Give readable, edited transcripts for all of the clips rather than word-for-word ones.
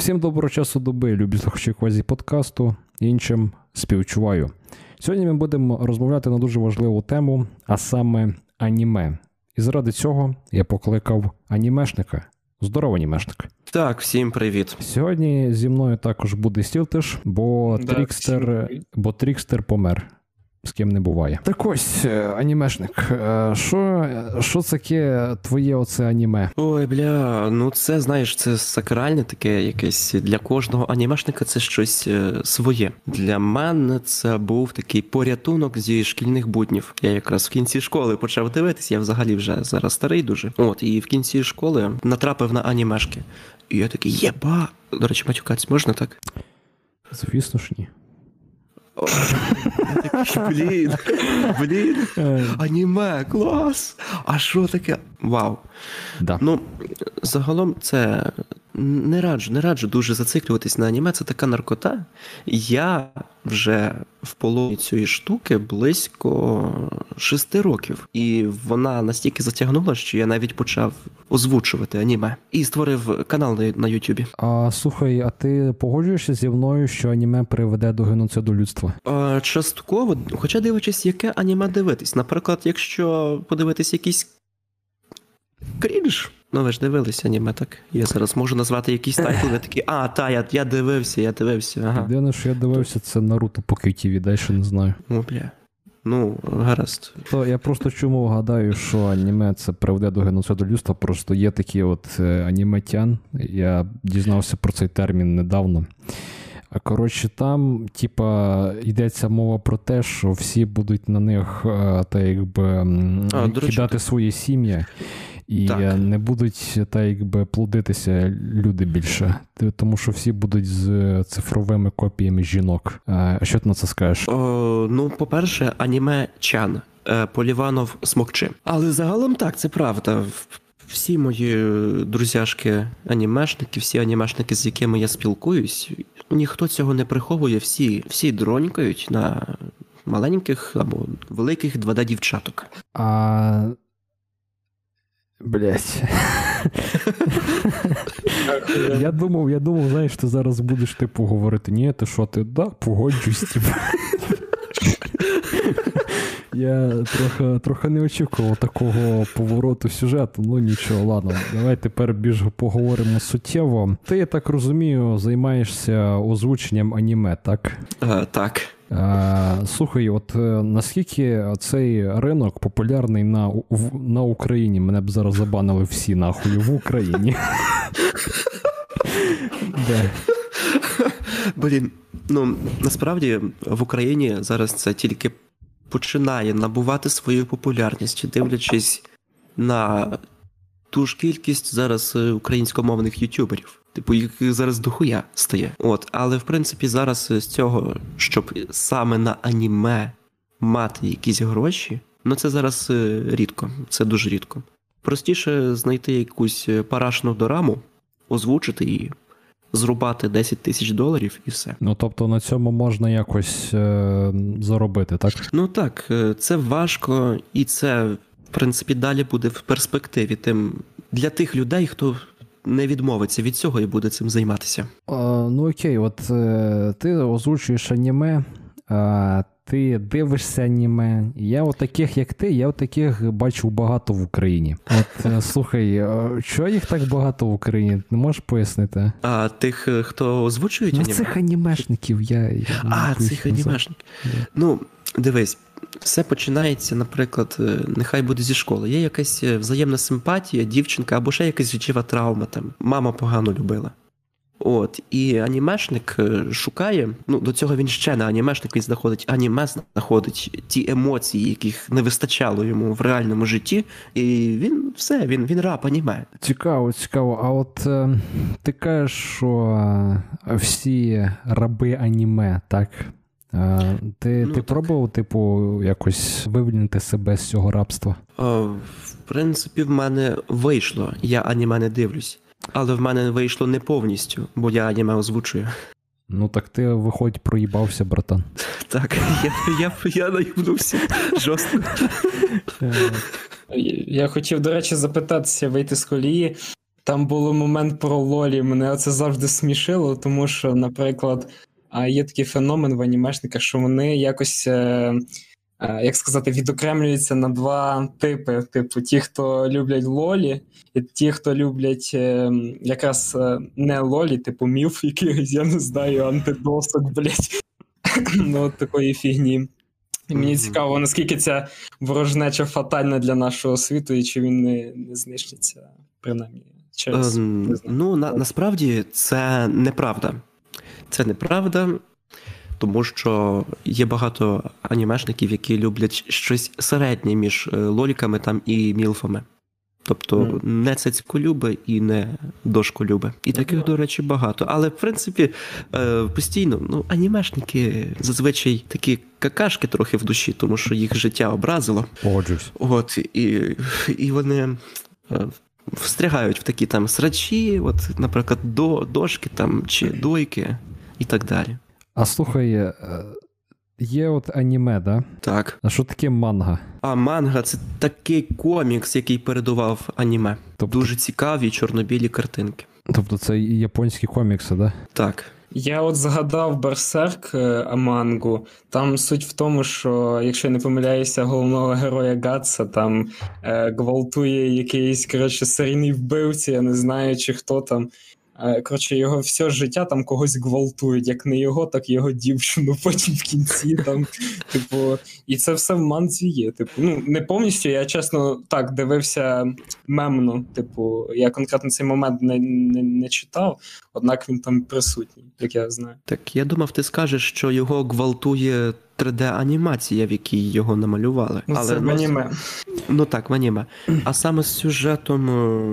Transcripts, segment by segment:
Всім доброго часу доби, любі слухачі квазі-подкасту, іншим співчуваю. Сьогодні ми будемо розмовляти на дуже важливу тему, а саме аніме. І заради цього я покликав анімешника. Здорово, анімешник. Так, всім привіт. Сьогодні зі мною також буде Стілтиш, бо Трікстер помер. З ким не буває. Так ось, анімешник, що таке твоє оце аніме? Ой, бля, це, знаєш, це сакральне таке якесь. Для кожного анімешника це щось своє. Для мене це був такий порятунок зі шкільних буднів. Я якраз в кінці школи почав дивитись, я взагалі вже зараз старий дуже. І в кінці школи натрапив на анімешки. І я такий, єба! До речі, матюкатись можна так? Звісно ж ні. Блін, аніме, клас! А що таке? Вау. Да. Загалом це не раджу дуже зациклюватись на аніме, це така наркота. Я вже в полоні цієї штуки близько 6 років. І вона настільки затягнула, що я навіть почав озвучувати аніме. І створив канал на Ютубі. Слухай, а ти погоджуєшся зі мною, що аніме приведе до геноциду людства? Частково, хоча дивлячись, яке аніме дивитись. Наприклад, якщо подивитись якийсь крінж. Ви ж дивилися аніме, так? Я зараз можу назвати якісь тайтли, такі, я дивився, ага. Єдине, що я дивився, це Наруто по QTV, далі не знаю. Гаразд. То я просто чому гадаю, що аніме це приведе до геноциду людства, просто є такі аніметян, я дізнався про цей термін недавно. Коротше, там, йдеться мова про те, що всі будуть на них, кидати свої сім'ї, і не будуть, плодитися люди більше, тому що всі будуть з цифровими копіями жінок. А що ти на це скажеш? По-перше, аніме-чан, Поліванов смокчи. Але загалом так, це правда. Всі мої друзяшки анімешники, всі анімешники, з якими я спілкуюсь, ніхто цього не приховує, всі дронькають на маленьких або великих 2D-дівчаток. Блять. Я думав, знаєш, ти зараз будеш говорити, ні, ти що, ти, погоджусь, Я трохи не очікував такого повороту сюжету, нічого, ладно, давай тепер більш поговоримо суттєво. Ти, я так розумію, займаєшся озвученням аніме, так? Так. Слухай, наскільки цей ринок популярний на Україні? Мене б зараз забанили всі, нахуй, в Україні. Блін, насправді в Україні зараз це тільки починає набувати свою популярність, дивлячись на ту ж кількість зараз українськомовних ютуберів. Яких зараз дохуя стає. Але, в принципі, зараз з цього, щоб саме на аніме мати якісь гроші, це зараз рідко. Це дуже рідко. Простіше знайти якусь парашну дораму, озвучити її, зрубати $10,000 і все. Тобто на цьому можна якось заробити, так? Так, це важко, і це, в принципі, далі буде в перспективі для тих людей, хто не відмовиться від цього і буде цим займатися. Окей, ти озвучуєш аніме, ти дивишся аніме. Я таких, як ти, я таких бачу багато в Україні. Слухай, чого їх так багато в Україні? Не можеш пояснити? Тих, хто озвучують аніме? Цих анімешників цих анімешників. Дивись, все починається, наприклад, нехай буде зі школи. Є якась взаємна симпатія, дівчинка, або ще якась життєва травма, мама погано любила. І анімешник шукає, до цього він ще не анімешник, він знаходить ті емоції, яких не вистачало йому в реальному житті, і він раб аніме. Цікаво. А ти кажеш, що всі раби аніме, так? Ти пробував, якось вивільнити себе з цього рабства? В принципі, в мене вийшло. Я аніме не дивлюсь. Але в мене вийшло не повністю, бо я аніме озвучую. Так ти, виходить, проїбався, братан. Так, я наїбнувся жорстко. Я хотів, до речі, запитатися, вийти з колії. Там був момент про лолі, мене це завжди смішило, тому що, наприклад, є такий феномен в анімешниках, що вони якось, як сказати, відокремлюються на два типи. Типу, ті, хто люблять лолі, і ті, хто люблять якраз не лолі, типу мілф якихось, я не знаю, антидосок, блять. Ну, от такої фігні. І мені цікаво, наскільки ця ворожнеча фатальна для нашого світу, і чи він не знищиться, принаймні, через... Ну, насправді, це неправда. Це неправда, тому що є багато анімешників, які люблять щось середнє між лоліками там і мілфами. Тобто не цицьколюби і не дошколюби. І таких, до речі, багато. Але, в принципі, постійно, анімешники зазвичай такі какашки трохи в душі, тому що їх життя образило. Погоджуюсь. От, і вони встрягають в такі там срачі, от, наприклад, дошки там, чи дойки і так далі. А слухай, є от аніме, да? Так. А що таке манга? А манга – це такий комікс, який передував аніме. Тобто... Дуже цікаві чорно-білі картинки. Тобто це японські комікси, да? Так. Я от згадав Берсерк мангу. Там суть в тому, що, якщо я не помиляюся, головного героя Гатса там гвалтує якийсь, серійний вбивця, я не знаю, чи хто там. Його все життя там когось гвалтують, як не його, так і його дівчину, потім в кінці там, типу, і це все в манзі є, типу, не повністю, я чесно так дивився мемно, типу, я конкретно цей момент не читав, однак він там присутній, як я знаю. Так, я думав, ти скажеш, що його гвалтує 3D-анімація, в якій його намалювали. Ну, це в аніме. Ну так, в аніме. А саме з сюжетом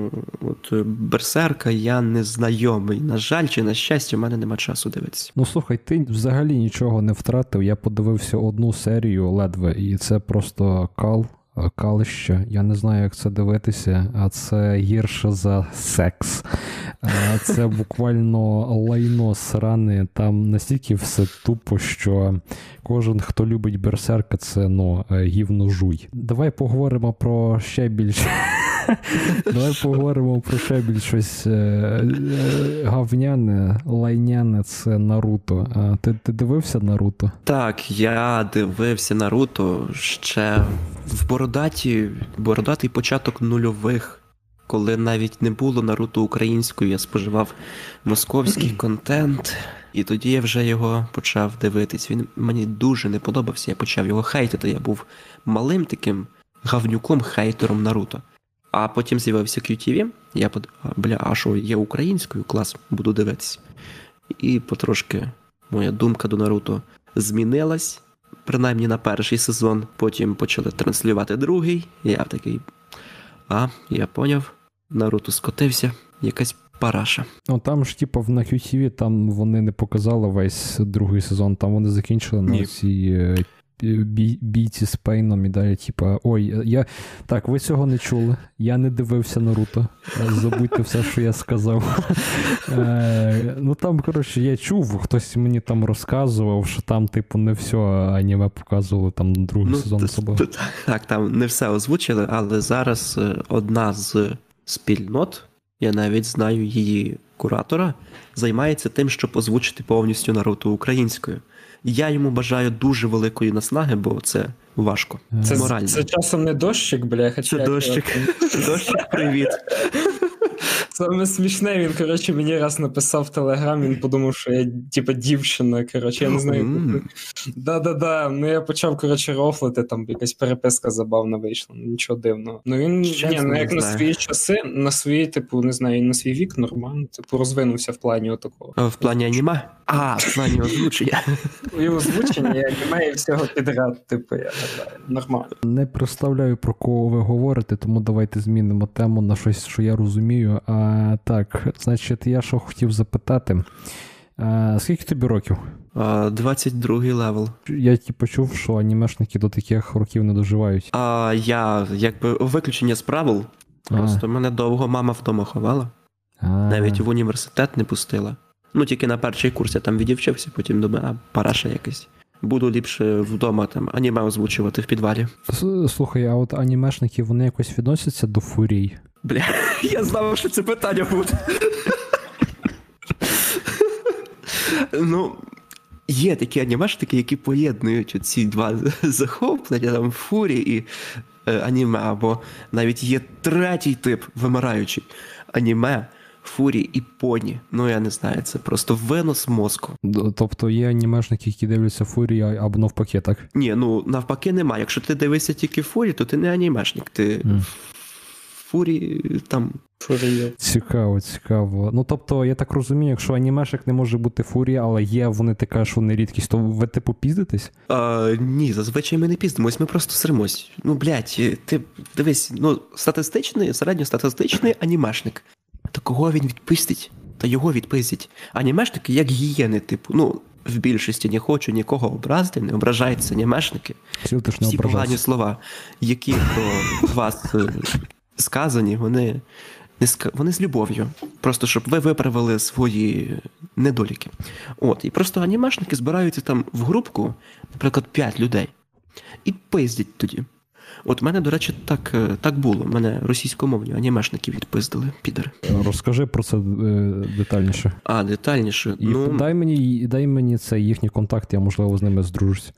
Берсерка я не знайомий. На жаль, чи на щастя, в мене нема часу дивитися. Ну, слухай, ти взагалі нічого не втратив. Я подивився одну серію ледве, і це просто калище. Я не знаю, як це дивитися, а це гірше за секс. Це буквально лайно сране. Там настільки все тупо, що кожен, хто любить Берсерка, це, гівно жуй. Давай поговоримо про ще більше. Давай поговоримо про ще більш щось гавняне, лайняне, це Наруто. Ти дивився Наруто? Так, я дивився Наруто ще в бородатий початок нульових, коли навіть не було Наруто українською, я споживав московський контент, і тоді я вже його почав дивитись. Він мені дуже не подобався, я почав його хейтити, я був малим таким гавнюком-хейтером Наруто. А потім з'явився QTV, я а що, є українською? Клас, буду дивитися. І потрошки моя думка до Наруто змінилась, принаймні на перший сезон, потім почали транслювати другий, я такий, я поняв, Наруто скотився, якась параша. Там ж, на QTV, там вони не показали весь другий сезон, там вони закінчили на цій бійці з Пейном і далі, Так, ви цього не чули, я не дивився Наруто, забудьте все, що я сказав. Там, я чув, хтось мені там розказував, що там, не все аніме показували, там другий сезон особливо. Так, там не все озвучили, але зараз одна з спільнот, я навіть знаю її куратора, займається тим, щоб озвучити повністю Наруто українською. Я йому бажаю дуже великої наснаги, бо це важко. Морально. Це часом не дощик, бля? Це дощик. Дощик, привіт. Саме смішне, він, мені раз написав в Телеграм, він подумав, що я, дівчина, я не знаю. Да-да-да, я почав, рофлити, там якась переписка забавна вийшла, нічого дивного. Він, як на свої часи, на свої, не знаю, на свій вік нормально, розвинувся в плані отакого. В плані аніме? В плані озвучення. І озвучення, і аніме, і всього підряд, я гадаю, нормально. Не представляю, про кого ви говорите, тому давайте змінимо тему на щось, що я розумію. Так, значить, я що хотів запитати. Скільки тобі років? 22-й левел. Я чув, що анімешники до таких років не доживають. Я, виключення з правил. Просто мене довго мама вдома ховала. Навіть в університет не пустила. Тільки на перший курс я там відівчився, потім думаю, параша якась. Буду ліпше вдома там аніме озвучувати в підвалі. Слухай, а от анімешники, вони якось відносяться до фурій? Бля, я знав, що це питання буде. Ну, є такі анімешники, які поєднують ці два захоплення, там, фурі і аніме, або навіть є третій тип вимираючий. Аніме, фурі і поні. Ну, я не знаю, це просто винос мозку. Тобто є анімешники, які дивляться фурі, або навпаки, так? Ні, ну, навпаки немає. Якщо ти дивишся тільки фурі, то ти не анімешник, ти фурі там... Фурія. Цікаво. Ну, тобто, я так розумію, якщо анімешек не може бути фурія, але є, вони ти кажеш, що вони рідкість, то ви типу піздитесь? Ні, зазвичай ми не піздимось, ми просто сримось. Ну, блядь, ти дивись, ну, середньостатистичний анімешник. То кого він відпустить? Та його відпиздять. Анімешники як гієни, типу, ну, в більшості не хочу нікого образити, не ображаються анімешники. Всі погані слова, які про вас сказані, вони з любов'ю. Просто, щоб ви виправили свої недоліки. От, і просто анімешники збираються там в групку, наприклад, 5 людей, і пиздять тоді. От мене, до речі, так було. Мене російськомовні анімешники відпиздили, підери. Розкажи про це детальніше. Детальніше? І дай мені це їхні контакти, я, можливо, з ними здружусь.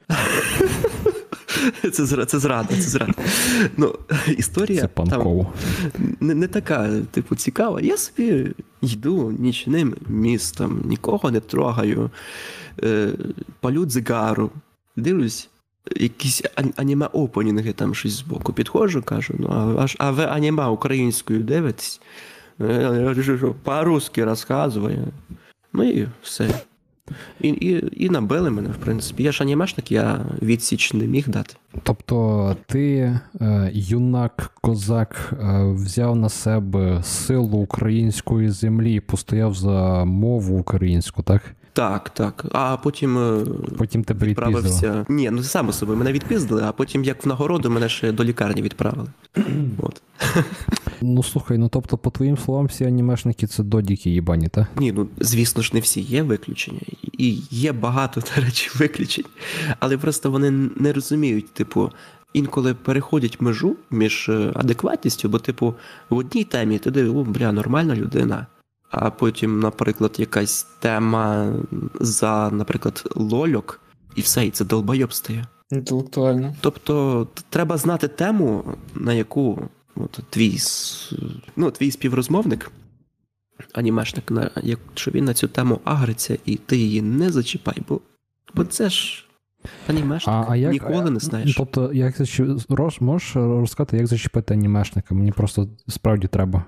Це зрада. Ну, історія там не така, типу, цікава. Я собі йду нічним містом, нікого не трогаю, палю дзигару, дивлюсь, якісь аніме-опенінги там щось збоку. Підходжу, кажу, ну, а ви аніме українською дивитесь? По-русски розказує. Ну і все. І набили мене, в принципі. Я ж анімешник, я відсіч не міг дати. Тобто ти, юнак, козак, взяв на себе силу української землі і постояв за мову українську, так? Так. А потім тебе відпіздили? Ні, ну само собою, мене відпіздили, а потім, як в нагороду, мене ще до лікарні відправили. От. Ну, слухай, ну тобто, по твоїм словам, всі анімешники – це додіки їбані, так? Ні, ну, звісно ж, не всі. Є виключення. І є багато, до речі, виключень. Але просто вони не розуміють, типу, інколи переходять межу між адекватністю, бо, типу, в одній темі ти дивиш, нормальна людина. А потім, наприклад, якась тема за, наприклад, лольок, і все, і це долбойоб стає. Інтелектуально. Тобто, треба знати тему, на яку твій співрозмовник, анімешник, якщо він на цю тему агриться, і ти її не зачіпай, бо це ж анімешник, ніколи не знаєш. Тобто, можеш розказати, як зачепити анімешника? Мені просто справді треба.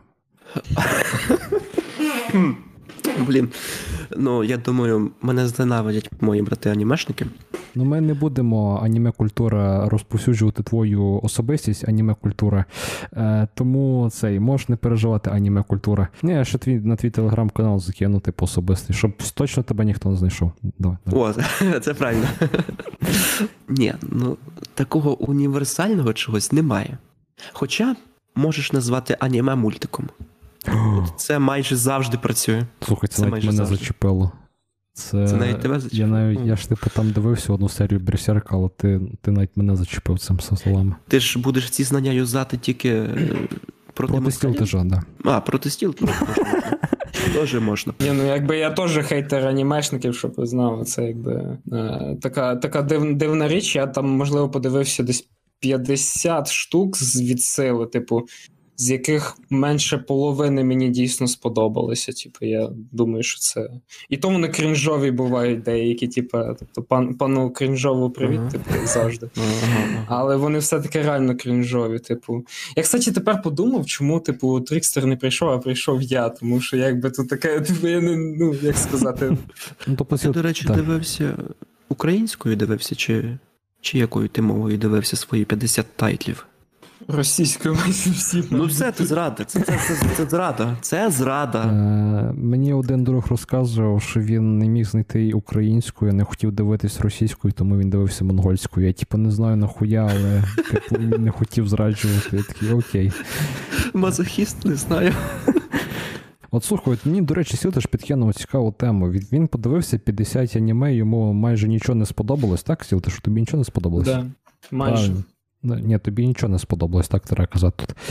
Блін, ну, я думаю, мене зненавидять мої брати-анімешники. Ну, ми не будемо, аніме-культура, розповсюджувати твою особистість, аніме-культура. Тому можеш не переживати аніме-культура. Ні, я ще на твій телеграм-канал закину, типу, особистий, щоб точно тебе ніхто не знайшов. Давай. О, це правильно. Ні, ну, такого універсального чогось немає. Хоча можеш назвати аніме-мультиком. Це майже завжди працює. Слухай, це навіть мене зачепило. Це навіть тебе зачепило? Я ж типу там дивився одну серію Берсерка, але ти навіть мене зачепив цим словами. Ти ж будеш ці знання юзати тільки проти стіл, да. Проти стіл теж можна. Ні, ну якби я теж хейтер анімешників, щоб ви знали, це якби така дивна річ, я там, можливо, подивився десь 50 штук від сили, типу, з яких менше половини мені дійсно сподобалося. Типу, я думаю, що це... І то вони крінжові бувають деякі, типу, тобто пану крінжову привіт, типу, завжди. Але вони все-таки реально крінжові, типу. Я, кстати, тепер подумав, чому, типу, Трікстер не прийшов, а прийшов я, тому що, якби, тут таке, типу, я не, ну, як сказати... Ти, до речі, дивився українською дивився, чи якою ти мовою дивився свої 50 тайтлів? Російською майже всі. Ну все, це зрада. Це зрада. Це зрада. Мені один друг розказував, що він не міг знайти українською, не хотів дивитись російською, тому він дивився монгольською. Я типу не знаю нахуя, але типу не хотів зраджувати. Я такий, окей. Мазохіст, не знаю. От слухай, мені, до речі, Сіл теж підкинув цікаву тему. Він подивився 50 аніме, йому майже нічого не сподобалось, так, Сіл? Що тобі нічого не сподобалось? Так, майже. Ні, тобі нічого не сподобалось, так треба казати тут.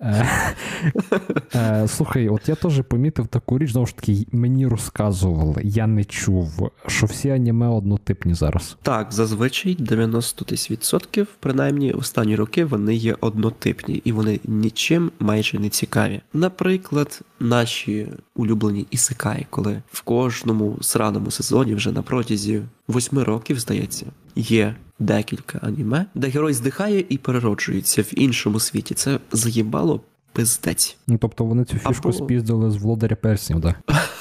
Слухай, от я теж помітив таку річ, знову ж таки, мені розказували, я не чув, що всі аніме однотипні зараз. Так, зазвичай 90%, принаймні останні роки, вони є однотипні, і вони нічим майже не цікаві. Наприклад, наші улюблені ісекаї, коли в кожному сраному сезоні вже на протязі 8 років, здається, є декілька аніме, де герой здихає і перероджується в іншому світі. Це заїбало пиздець. Ну, тобто вони цю фішку спіздили з Володаря Перснів, так?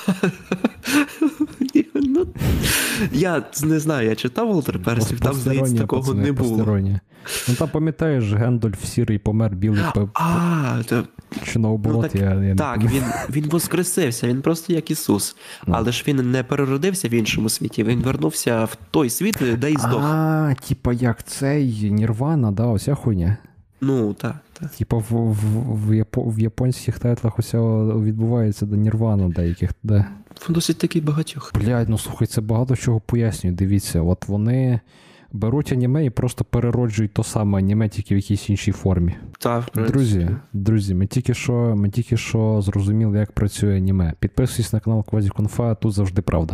Ну, я не знаю, я читав Володар Перснів, там, здається, такого не було. Ну, там, пам'ятаєш, Гендальф сірий помер, білий чи наоборот, я не пам'ятаю. Так, він воскресився, він просто як Ісус. Але ж він не переродився в іншому світі, він вернувся в той світ, де й здох. Типа як цей Нірвана, да, оця хуйня? Ну, так. Типа в японських тайтлах усе відбувається до Нірвана деяких, де. Досить таки багатьох. Блядь, ну слухай, це багато чого пояснює, дивіться, от вони беруть аніме і просто перероджують то саме аніме, тільки в якійсь іншій формі. Так, друзі, ми тільки що зрозуміли, як працює аніме. Підписуйтесь на канал Квазіконфа, тут завжди правда.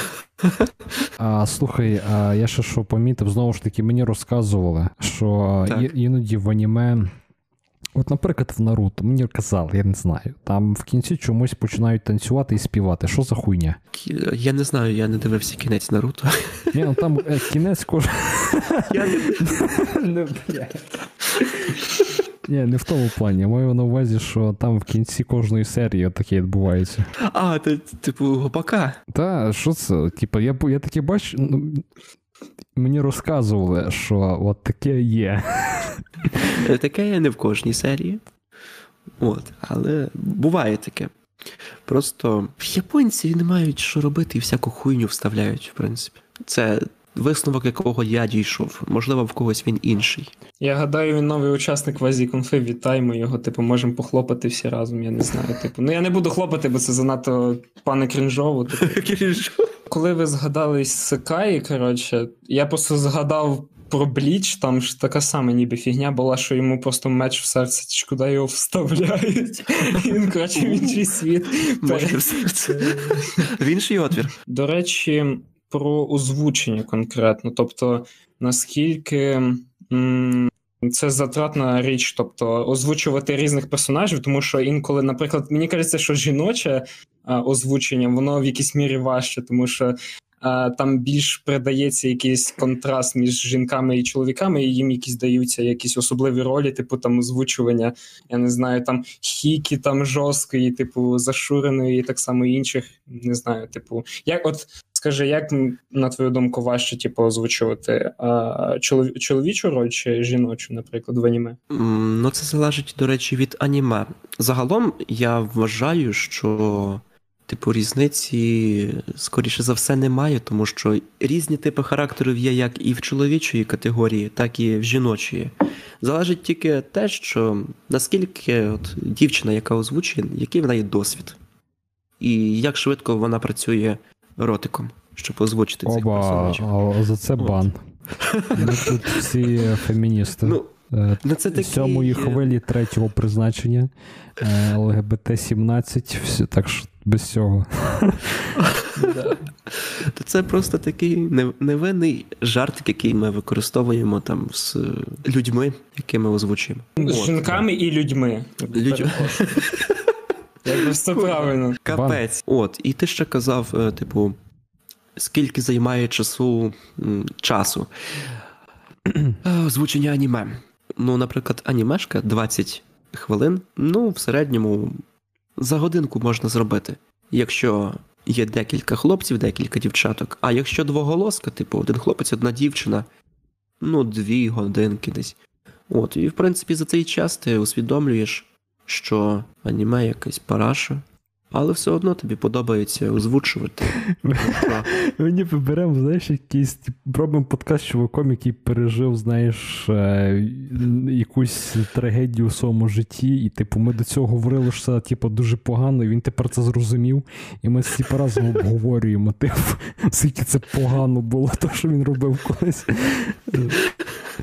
Слухай, я ще що помітив, знову ж таки, мені розказували, що іноді в аніме, от, наприклад, в Наруто, мені казали, я не знаю, там в кінці чомусь починають танцювати і співати. Що за хуйня? Я не знаю, я не дивився кінець Наруто. Ні, ну там кінець Я Ні, не в тому плані. Я маю на увазі, що там в кінці кожної серії таке відбувається. Типу гопака? Та, що це? Типа, я таке бачу, мені розказували, що от таке є. Таке є не в кожній серії. Але буває таке. Просто японці не мають що робити і всяку хуйню вставляють, в принципі. Це висновок, якого я дійшов. Можливо, в когось він інший. Я гадаю, він новий учасник Квазіконфи, вітаємо його, можемо похлопати всі разом, я не знаю. Я не буду хлопати, бо це занадто пане крінжово. Коли ви згадали Ісекаї, я просто згадав про Бліч, там ж така сама ніби фігня була, що йому просто меч в серце, куди його вставляють. І він, в інший світ. Може в серце. В інший отвір. До речі, про озвучення конкретно. Тобто, наскільки це затратна річ, тобто озвучувати різних персонажів, тому що інколи, наприклад, мені кажеться, що жіноче озвучення, воно в якійсь мірі важче, тому що там більш передається якийсь контраст між жінками і чоловіками, і їм якісь даються якісь особливі ролі, там озвучування, я не знаю, там хікі, там жорсткої, зашуреної, і так само інших, не знаю, скажи, як, на твою думку, важче, озвучувати чоловічу роль чи жіночу, наприклад, в аніме? Ну, це залежить, до речі, від аніме. Загалом, я вважаю, що різниці, скоріше за все, немає, тому що різні типи характерів є як і в чоловічої категорії, так і в жіночої. Залежить тільки те, що наскільки дівчина, яка озвучує, який в неї досвід. І як швидко вона працює ротиком, щоб озвучити цих персонажів. За це бан. Ми тут всі феміністи. Це такі... 7-ї хвилі 3-го призначення, ЛГБТ-17, так що без цього. Це просто такий невинний жартик, який ми використовуємо там з людьми, які ми озвучуємо. З жінками і людьми. Якби все правильно. Капець. І ти ще казав, скільки займає часу озвучення аніме. Наприклад, анімешка 20 хвилин, в середньому за годинку можна зробити. Якщо є декілька хлопців, декілька дівчаток, а якщо двоголоска, один хлопець, одна дівчина, 2 годинки десь. І, в принципі, за цей час ти усвідомлюєш, що аніме якась параша, але все одно тобі подобається озвучувати. Мені поберемо, знаєш, якийсь, пробуємо подкаст з чуваком, який пережив, знаєш, якусь трагедію в своєму житті, і, ми до цього говорили, що це, дуже погано, і він тепер це зрозумів, і ми всі разом обговорюємо, скільки це погано було, то, що він робив колись.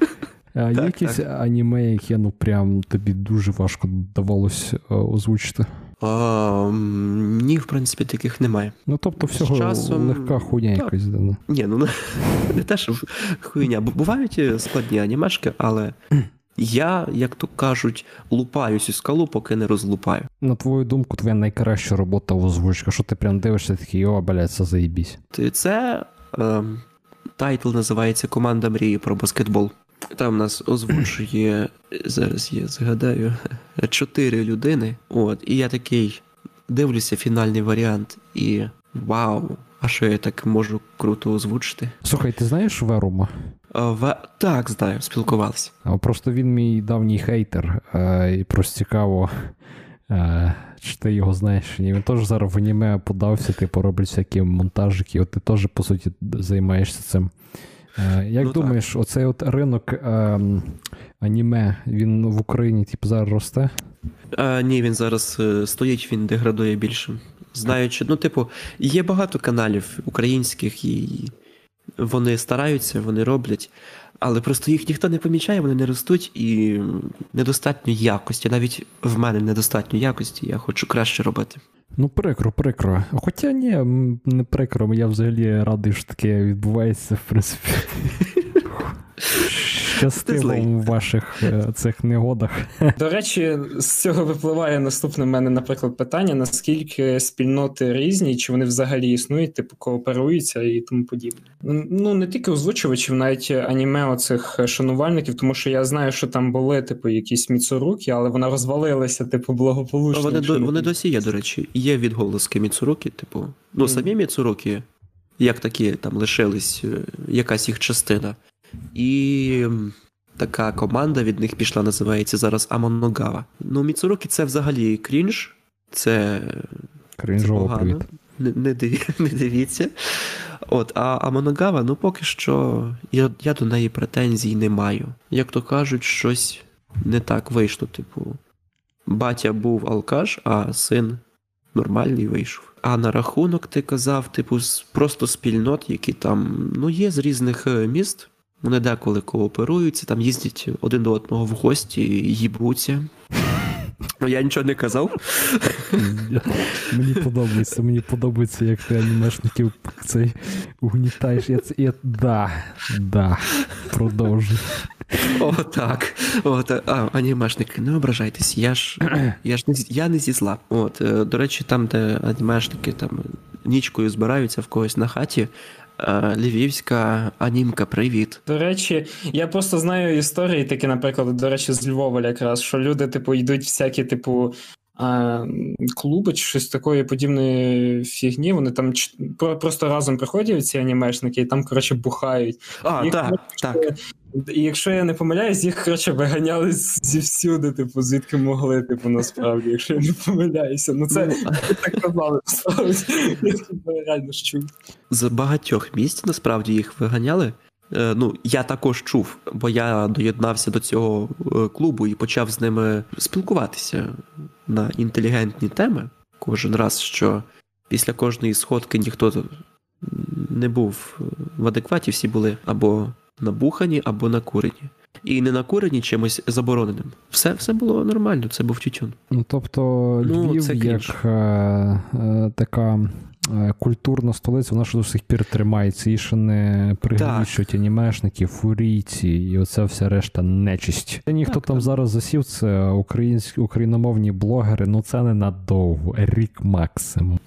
Є якісь аніме, яке, ну, прям тобі дуже важко давалось озвучити? Ні, в принципі, таких немає. Ну, тобто, всього легка хуйня якась. Да. Ні, ну, не те, що хуйня. Бувають складні анімешки, але я, як то кажуть, лупаюсь у скалу, поки не розлупаю. На твою думку, твоя найкраща робота в озвучці? Що ти прям дивишся такий, блядь, це заєбісь? Це тайтл називається «Команда мрії про баскетбол». Там нас озвучує, зараз я згадаю, 4 людини. І я такий дивлюся фінальний варіант і вау, а що я так можу круто озвучити? Слухай, ти знаєш Верума? Так, знаю, спілкувалися. Просто він мій давній хейтер, і просто цікаво, чи ти його знаєш. Він теж зараз в аніме подався, типу роблять всякі монтажики, ти теж, по суті, займаєшся цим. Як думаєш, так, оцей от ринок аніме, він в Україні типу зараз росте? Ні, він зараз стоїть, він деградує більше. Знаючи, є багато каналів українських, і вони стараються, вони роблять, але просто їх ніхто не помічає, вони не ростуть, і недостатньо якості. Навіть в мене недостатньо якості, я хочу краще робити. Ну, прикро. Хоча ні, не прикро, я взагалі радий, що таке відбувається, в принципі. Щастило в ваших цих негодах. До речі, з цього випливає наступне в мене, наприклад, питання, наскільки спільноти різні, чи вони взагалі існують, типу кооперуються і тому подібне. Ну, не тільки озвучувачів, навіть аніме оцих шанувальників, тому що я знаю, що там були, типу, якісь Міцурукі, але вона розвалилася, типу, благополучно. Вони досі є, до речі. Є відголоски Міцурукі, типу, самі Міцурукі, як такі, там лишились, якась їх частина. І така команда від них пішла, називається зараз Амоногава. Ну, Міцурукі це взагалі крінж. Це погано. Не дивіться. А Амоногава, поки що я до неї претензій не маю. Як то кажуть, щось не так вийшло. Типу, батя був алкаш, а син нормальний вийшов. А на рахунок, ти казав, типу, просто спільнот, які там, є з різних міст. Вони деколи кооперуються, там їздять один до одного в гості, їбуться. Я нічого не казав. Мені подобається, як ти анімешників цей угнітаєш. Продовжуй. Так. Анімешники, не ображайтесь, я не зі зла. До речі, там, де анімешники там нічкою збираються в когось на хаті, львівська анімка, привіт. До речі, я просто знаю історії такі, наприклад, до речі, з Львова якраз, що люди, типу, йдуть всякі, типу, клуби чи щось такої подібної фігні, вони там просто разом приходять, ці анімешники, і там, коротше, бухають. Так. І якщо я не помиляюсь, їх, коротше, виганяли зівсюди, типу, звідки могли, типу, насправді, якщо я не помиляюся. Це так казали, насправді. Я реально ж чув. З багатьох місць, насправді, їх виганяли. Я також чув, бо я доєднався до цього клубу і почав з ними спілкуватися на інтелігентні теми. Кожен раз, що після кожної сходки ніхто не був в адекваті, всі були або набухані, або накурені. І не накурені чимось забороненим. Все було нормально, це був тютюн. Тобто Львів як така культурна столиця, вона ж до сих пір тримається, і ще не пригнічують анімешники, фурійці, і оця вся решта нечисть. Ніхто там зараз засів, це україномовні блогери, це не надовго, рік максимум.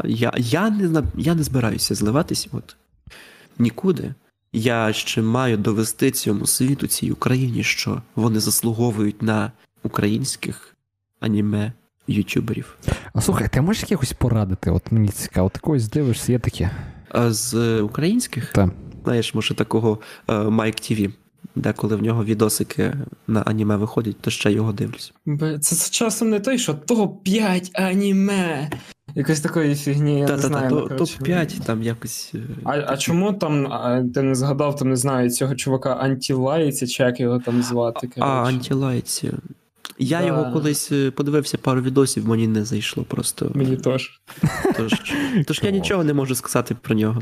Я не збираюся зливатись, нікуди. Я ще маю довести цьому світу, цій Україні, що вони заслуговують на українських аніме-ютуберів. А слухай, ти можеш якось порадити? Мені цікаво, ти когось дивишся, є таке? А з українських? Так. Знаєш, може такого Майк ТВ, деколи в нього відосики на аніме виходять, то ще його дивлюсь. Це часом не той, що топ-5 аніме. Якось такої фігні, я не знаю. Топ-5 там якось... А чому там, ти не згадав, там, не знаю, цього чувака Антілайці, чи як його там звати? Антілайці. Я його колись подивився пару відосів, мені не зайшло просто. Мені теж. Тож я нічого не можу сказати про нього.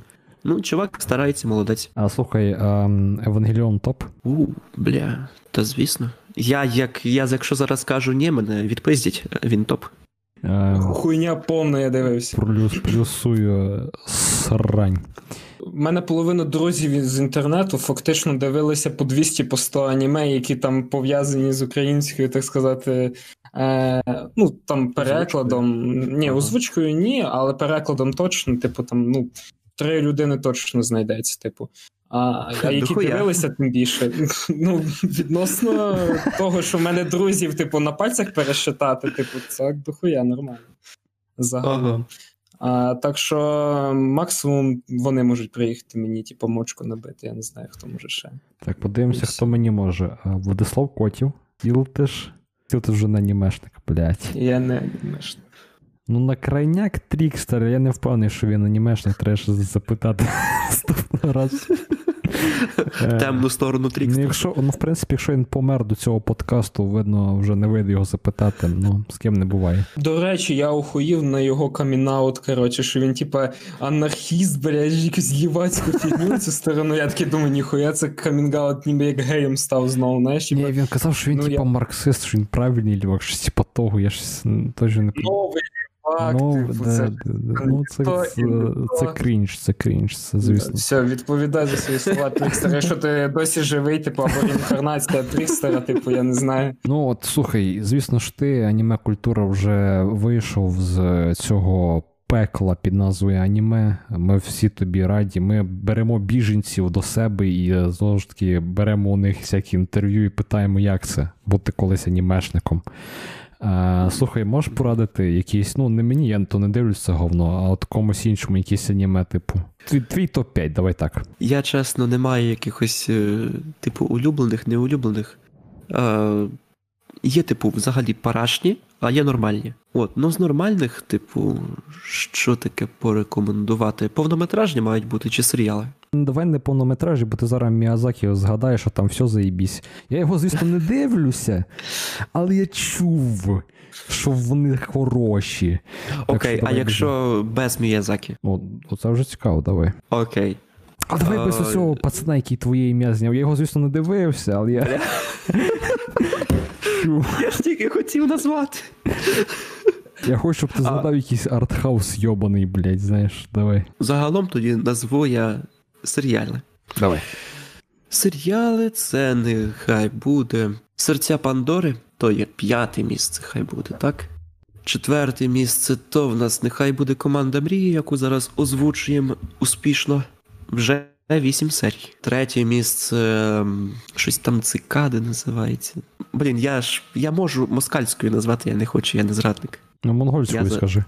Ну, чувак старається, молодець. А слухай, Евангеліон топ? Бля, та звісно. Я якщо зараз скажу ні, мене відпиздять, він топ. Хуйня повна, я дивився. Плюсую срань. У мене половина друзів з інтернету фактично дивилися по 200 по 100 аніме, які там пов'язані з українською, так сказати, там перекладом. Ні, озвучкою ні, але перекладом точно, типу, там, 3 людини точно знайдеться, типу. А які дивилися, тим більше. Відносно того, що в мене друзів, типу, на пальцях пересчитати, типу, це дохуя нормально. Загалом. Так що максимум вони можуть приїхати мені, типу, мочку набити, я не знаю, хто може ще. Так, подивимося, хто мені може. Владислав Котів, Тілтиш вже не анімешник, блядь. Я не анімешник. На крайняк Трікстер, я не впевнений, що він анімешник, треба ще запитати наступного разу. Темну сторону Трікстера. В принципі, якщо він помер до цього подкасту, видно, вже не вийде його запитати, з ким не буває. До речі, я охуїв на його камінаут, що він, типа, анархіст, блядь, якусь євацьку фігню цю сторону. Я такий думаю, ніхуя, це камінгаут ніби як геєм став знову, знаєш? Ні, він казав, що він, марксист, що він правильний лівак, щось типа того, я ж теж не новий це крінж, це звісно. Все, відповідай за свої слова, Трікстер. Якщо ти досі живий, типу, або реінкарнація Трікстера, типу, я не знаю. Слухай, звісно ж ти, аніме-культура вже вийшов з цього пекла під назвою аніме. Ми всі тобі раді. Ми беремо біженців до себе і знову ж таки беремо у них всякі інтерв'ю і питаємо, як це бути колись анімешником. Слухай, можеш порадити якісь, не мені, я то не дивлюсь це говно, а от комусь іншому якісь аніме, типу. Твій топ-5, давай так. Я, чесно, не маю якихось, типу, улюблених, неулюблених. Є, типу, взагалі парашні, а є нормальні. З нормальних, типу, що таке порекомендувати? Повнометражні мають бути чи серіали? Давай не повнометражі, бо ти зараз Міязакі згадаєш, що там все заєбісь. Я його, звісно, не дивлюся, але я чув, що вони хороші. Окей, а якщо без Міязакі? Це вже цікаво, давай. Окей. А давай без усього пацана, який твоє ім'я зняв. Я його, звісно, не дивився, але я... Я ж тільки хотів назвати. Я хочу, щоб ти згадав якийсь артхаус йобаний, блядь, знаєш, давай. Загалом тоді назву я серіали. Давай. Серіали це нехай буде «Серця Пандори», то є 5-те місце, хай буде, так? 4-те місце, то в нас нехай буде «Команда мрії», яку зараз озвучуємо успішно. Вже 8 серій. 3-те місце, щось там «Цикади» називається. Блін, я можу москальською назвати, я не хочу, я не зрадник. Монгольською скажи.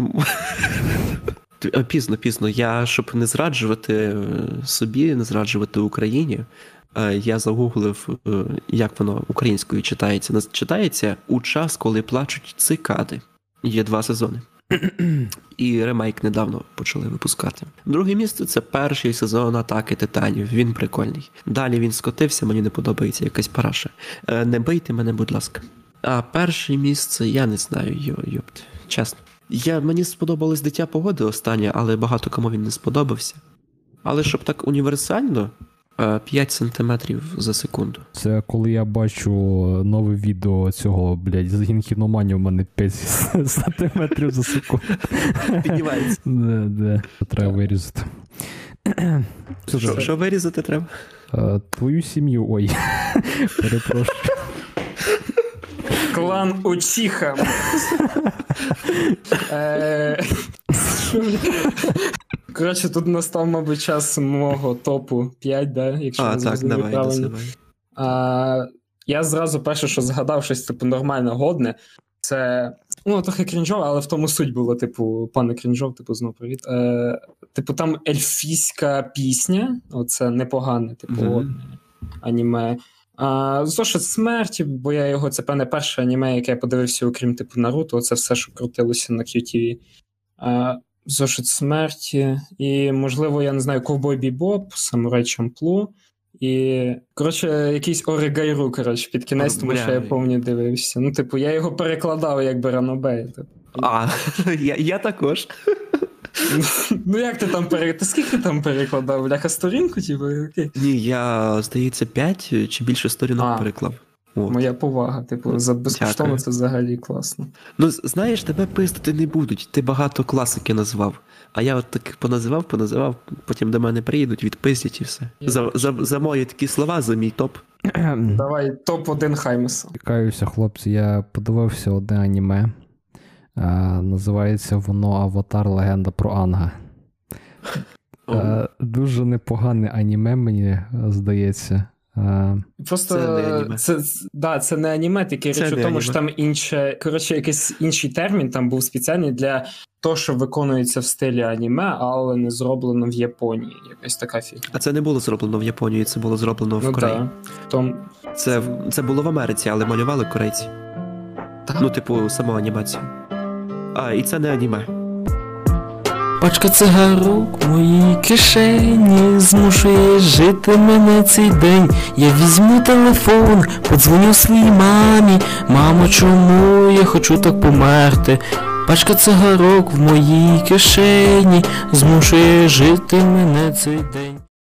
Пізно. Я, щоб не зраджувати собі, не зраджувати Україні, я загуглив, як воно українською читається. Читається «У час, коли плачуть цикади». Є 2 сезони. І ремейк недавно почали випускати. Друге місце – це перший сезон «Атаки Титанів». Він прикольний. Далі він скотився, мені не подобається якась параша. Не бийте мене, будь ласка. А перше місце, я не знаю, йопт, чесно. Мені сподобалось «Дитя погоди» останнє, але багато кому він не сподобався. Але щоб так універсально, 5 сантиметрів за секунду. Це коли я бачу нове відео цього, блядь, з гінкіноманії, у мене 5 сантиметрів за секунду. Піднімається. Да. Треба вирізати. Що вирізати треба? Твою сім'ю, ой. Перепрошую. Клан Учіха. Коротше, тут настав, мабуть, час мого топу 5, да? Якщо не зрозумів правильно. Я зразу перше, що згадав щось, типу, нормально, годне. Це, трохи крінжово, але в тому суть було, типу, пане крінжов, типу, знову привіт. Типу, там ельфійська пісня, оце непогане, типу, аніме. Зошит смерті, бо я його, це, певне, перше аніме, яке я подивився, окрім, типу, Наруто, це все, що крутилося на QTV. Зошит смерті, і, можливо, я не знаю, Ковбой Бібоп, Самурай Чамплу, і, коротше, якийсь Оригайру, під кінець, тому що я повні дивився. Типу, я його перекладав, якби Ранобей. Типу. Я також. Ну як ти там Ти скільки там перекладав? Бляха, сторінку, типу? Окей. Ні, я, здається, 5 чи більше сторінок переклав. От. Моя повага, типу, за безкоштовно Дякую. це взагалі класно. Ну, знаєш, тебе пиздити не будуть, ти багато класики назвав. А я от так поназивав, потім до мене приїдуть, відпиздять і все. За мої такі слова, за мій топ. Давай, топ-1 Хаймеса. Каюся, хлопці, я подивився одне аніме. Називається воно «Аватар. Легенда про Анга». Дуже непогане аніме, мені здається. Просто це не аніме. Це не аніме, тільки річ у тому, що там якийсь інший термін там був спеціальний для того, що виконується в стилі аніме, але не зроблено в Японії. Якась така фігня. А це не було зроблено в Японії, це було зроблено в Кореї. Це було в Америці, але малювали корейці. Так. Ну, типу, саму анімацію. І це не аніме. Пачка цигарок в моїй кишені змушує жити мене цей день. Я візьму телефон, подзвоню своїй мамі. Мамо, чому я хочу так померти? Пачка цигарок в моїй кишені змушує жити мене цей день.